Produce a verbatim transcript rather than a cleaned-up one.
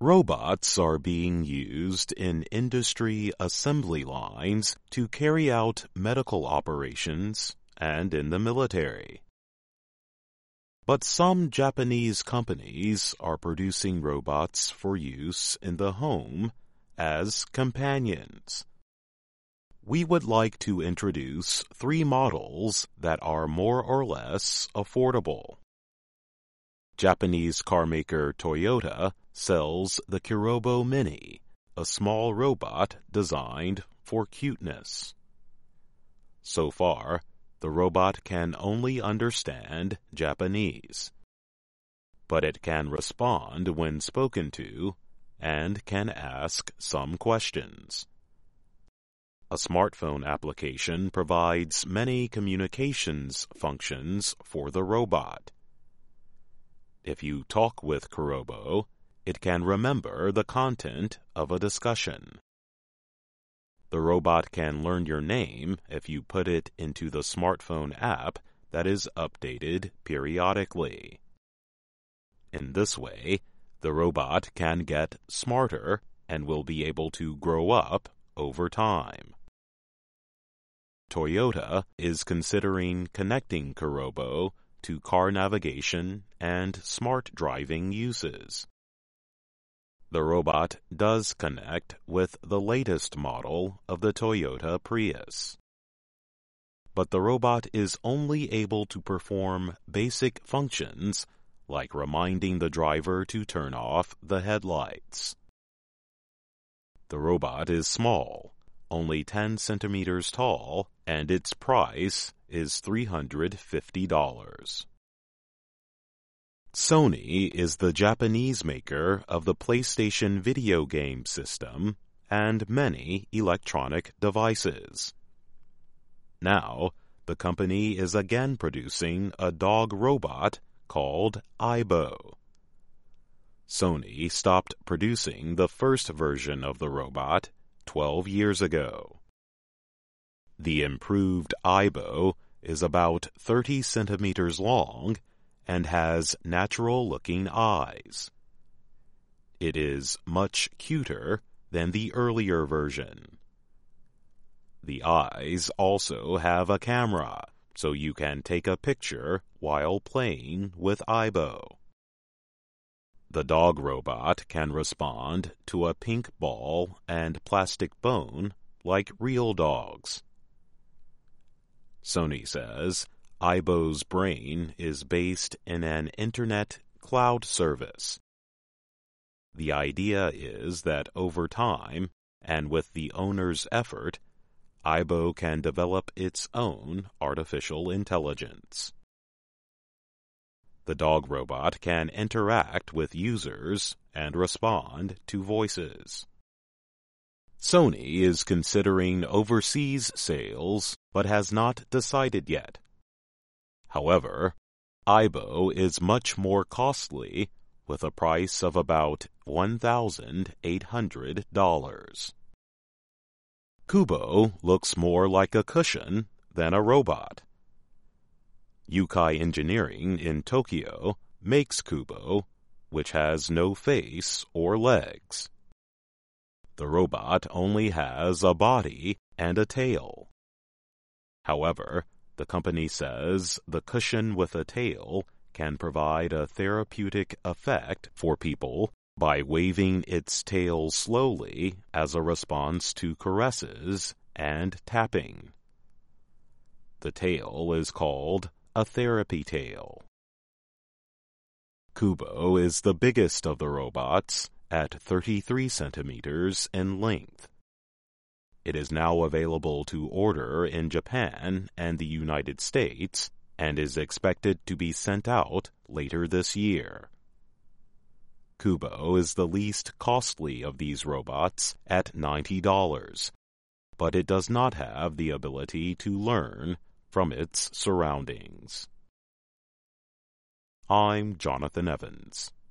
Robots are being used in industry assembly lines to carry out medical operations and in the military. But some Japanese companies are producing robots for use in the home as companions. We would like to introduce three models that are more or less affordable. Japanese carmaker Toyota sells the Kurobo Mini, a small robot designed for cuteness. So far, the robot can only understand Japanese, but it can respond when spoken to and can ask some questions. A smartphone application provides many communications functions for the robot. If you talk with Kurobo, it can remember the content of a discussion. The robot can learn your name if you put it into the smartphone app that is updated periodically. In this way, the robot can get smarter and will be able to grow up over time. Toyota is considering connecting Kurobo to car navigation and smart driving uses. The robot does connect with the latest model of the Toyota Prius. But the robot is only able to perform basic functions like reminding the driver to turn off the headlights. The robot is small, only ten centimeters tall, and its price is three hundred fifty dollars. Sony is the Japanese maker of the PlayStation video game system and many electronic devices. Now, the company is again producing a dog robot called Aibo. Sony stopped producing the first version of the robot twelve years ago. The improved Aibo is about thirty centimeters long and has natural-looking eyes. It is much cuter than the earlier version. The eyes also have a camera, so you can take a picture while playing with Aibo. The dog robot can respond to a pink ball and plastic bone like real dogs. Sony says Aibo's brain is based in an internet cloud service. The idea is that over time, and with the owner's effort, Aibo can develop its own artificial intelligence. The dog robot can interact with users and respond to voices. Sony is considering overseas sales but has not decided yet. However, Aibo is much more costly with a price of about one thousand eight hundred dollars. Kubo looks more like a cushion than a robot. Yukai Engineering in Tokyo makes Kubo, which has no face or legs. The robot only has a body and a tail. However, the company says the cushion with a tail can provide a therapeutic effect for people by waving its tail slowly as a response to caresses and tapping. The tail is called a therapy tail. Kubo is the biggest of the robots at thirty-three centimeters in length. It is now available to order in Japan and the United States and is expected to be sent out later this year. Kubo is the least costly of these robots at ninety dollars, but it does not have the ability to learn from its surroundings. I'm Jonathan Evans.